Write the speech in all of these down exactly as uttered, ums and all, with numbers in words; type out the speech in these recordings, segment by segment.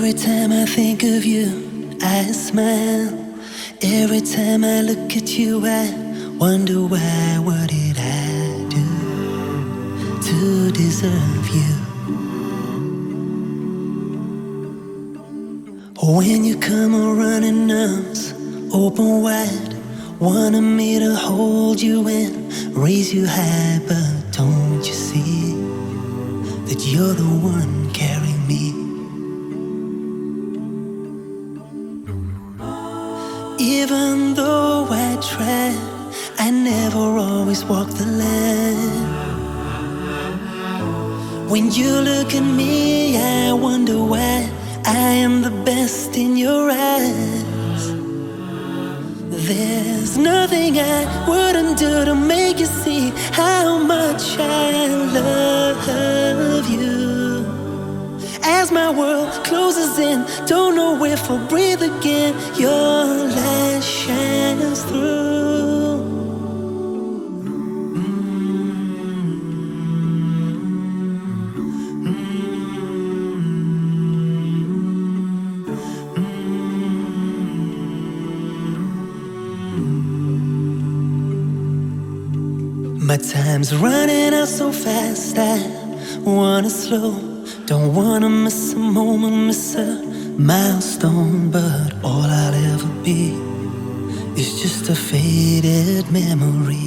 Every time I think of you, I smile. Every time I look at you, I wonder why. What did I do to deserve you? When you come a running arms open wide, wanted me to hold you and raise you high, but don't you see that you're the one carrying me? Even though I try, I never always walk the line. When you look at me, I wonder why I am the best in your eyes. There's nothing I wouldn't do to make you see how much I love you. As my world closes in, don't know if I'll breathe again, your light shines through. My time's running out so fast, I wanna slow. Don't wanna miss a moment, miss a milestone. But all I'll ever be is just a faded memory.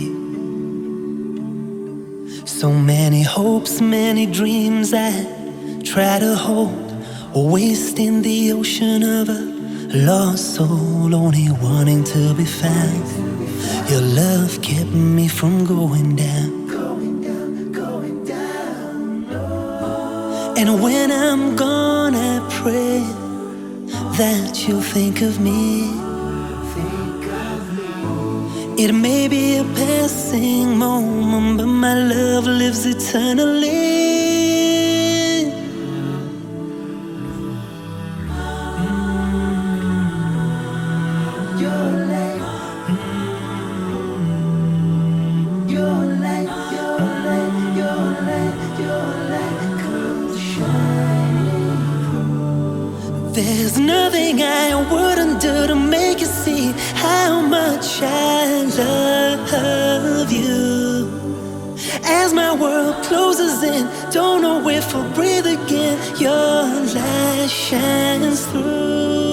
So many hopes, many dreams I try to hold, wasting the ocean of a lost soul, only wanting to be found. Your love kept me from going down. And when I'm gone, I pray that you'll think of me. It may be a passing moment, but my love lives eternally. There's nothing I wouldn't do to make you see how much I love you. As my world closes in, don't know if I'll breathe again, your light shines through.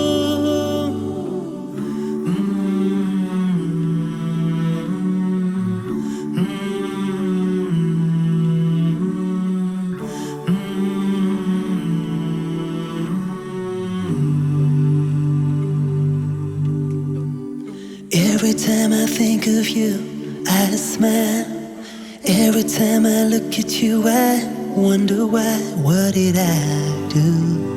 Every time I think of you, I smile. Every time I look at you, I wonder why. What did I do